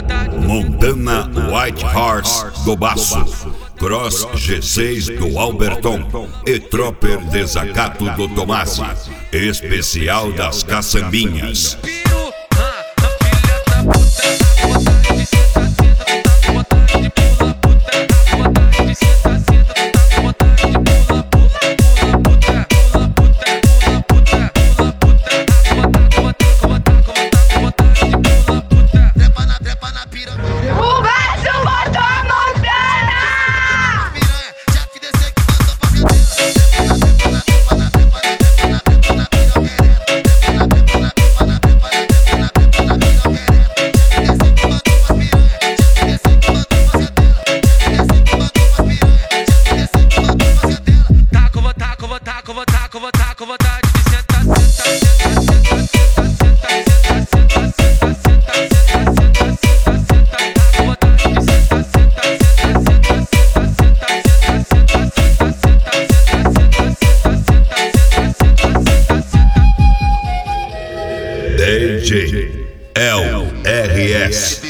Montana White Horse do Baço, Cross G6 do Alberton e Tropper Desacato do Tomasi, especial das caçambinhas. Com vontade de sentar, DJ LRS.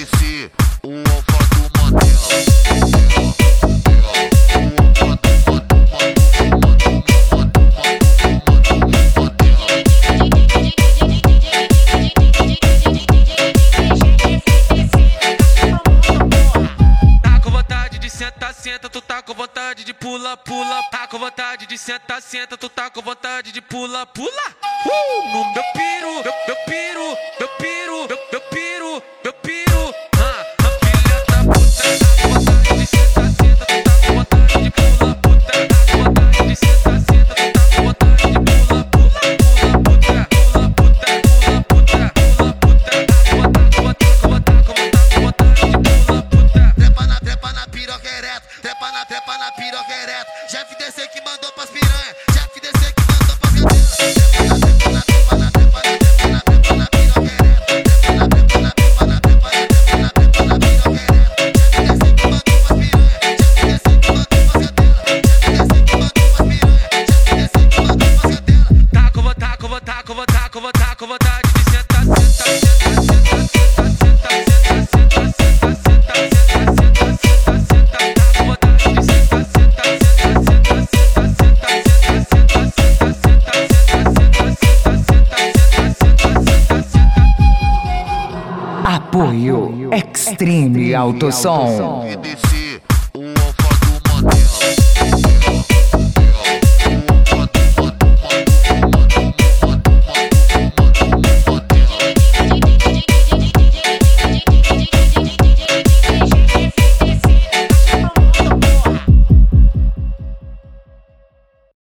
senta, tu tá com vontade de pula, pula. Tá com vontade de sentar, senta, tu tá com vontade de pula, pula. No meu piro, meu piro, meu piro, meu piro, meu piro. Filha da puta, tá com vontade de sentar, senta, tu tá com vontade de pula, puta. Tá com vontade de sentar, senta, tu tá com vontade de pula, pula, pula, puta, pula, puta, pula, puta, pula, puta. Com vontade de pula, puta. Trepa na piroca ereto, trepa na piroca ereto. Jeff DC que mandou pras piranha, Jeff DC que mandou pras piranha. Trepa na piroca ereto, trepa na piroca ereto. Jeff DC que mandou pras piranha, Jeff DC que mandou pras piranha. Jeff DC que mandou pras piranha, Jeff DC que mandou pras piranha. Tá com vontade de sentar, Apoio Extreme Autosom.